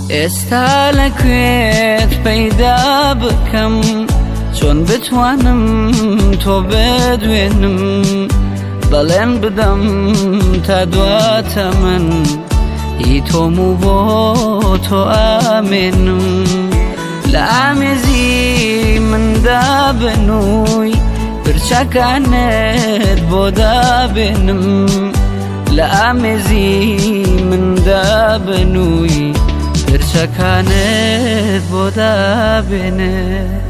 ئێستا لەکوێت پەیدا بکەم چۆن بتوانم تۆ بدوێنم بەڵێن بدەم تا دواتە من هی تۆم و بۆ تۆ ئامێنم لە ئامێزی مندا بنووی پرچەکانت بۆ دابێنم لە ئامێزی مندا بنووی پرچەکانت بۆ دابێنێت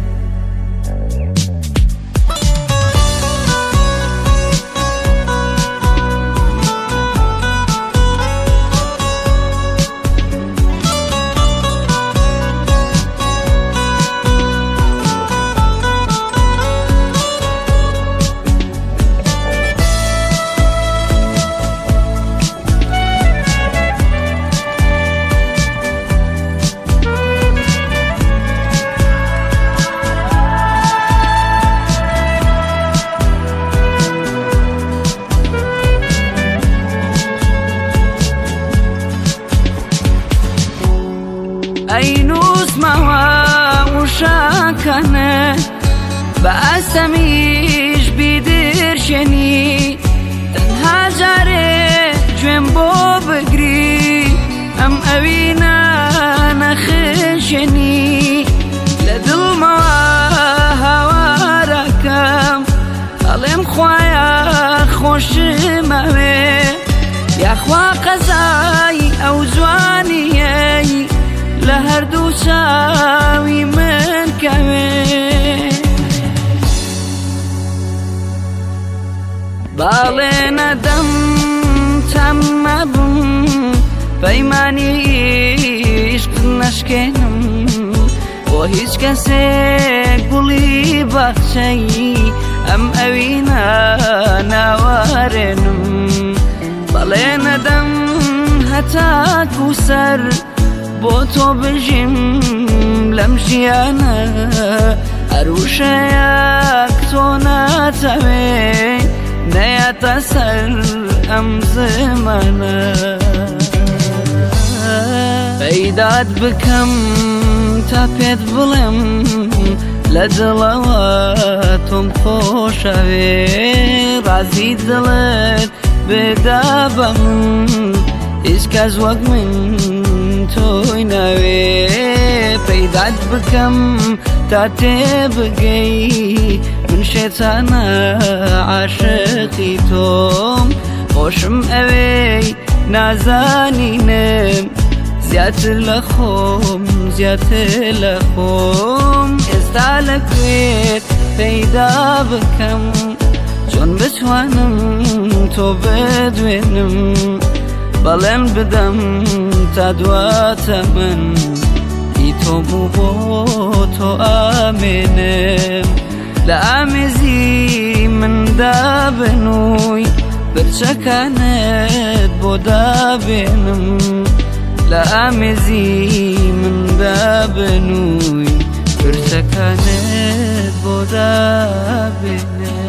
ئەینوس ماوە وشاکەنە بە ئەستەمیش بیدرشێنی تەنها جارێ گوێم بۆ بگری ئەم ئەوینە نەخشێنی لە دڵمەوە هاوارەکەم ئەڵێم خوایە خۆشمەوێ یاخوا قەزای ئەو جوانیەی لە هەردوو چاوی من کەوێ باڵێ نەدەم تەم مەبم پەیمانی عیشق نەشکێنم بۆ هیچ کەسێک گوڵی باخچەی ئەم ئەوینە ناوارێنم بەڵێ نەدەم هەتاکو سەر بۆ تۆ بژیم لەم ژیانە هەروشەیەک تۆ ناتەوێ نەیەتە سەر ئەم زمانە پەیدات بکەم تا پێت بڵێم لە دڵەوە تۆم خۆشەوێ ڕازی دڵت بدا بە من هیچ کەس وەک من تۆی ناوێ پەیدات بکەم تا تێبگەی من شێتانە عاشقی تۆم خۆشم ئەوەی نازانینم زیاتر لە خۆم ئێستا لەکوێت پەیدا بکەم چۆن بتوانم تۆ بدوێنم بەڵێن بدەم تا دواتە من هی تۆم و بۆ تۆ ئامێنم لە ئامێزی مندا بنووی پرچەکانت بۆ دابێنم لە ئامێزی مندا بنووی پرچەکانت بۆ دابێنم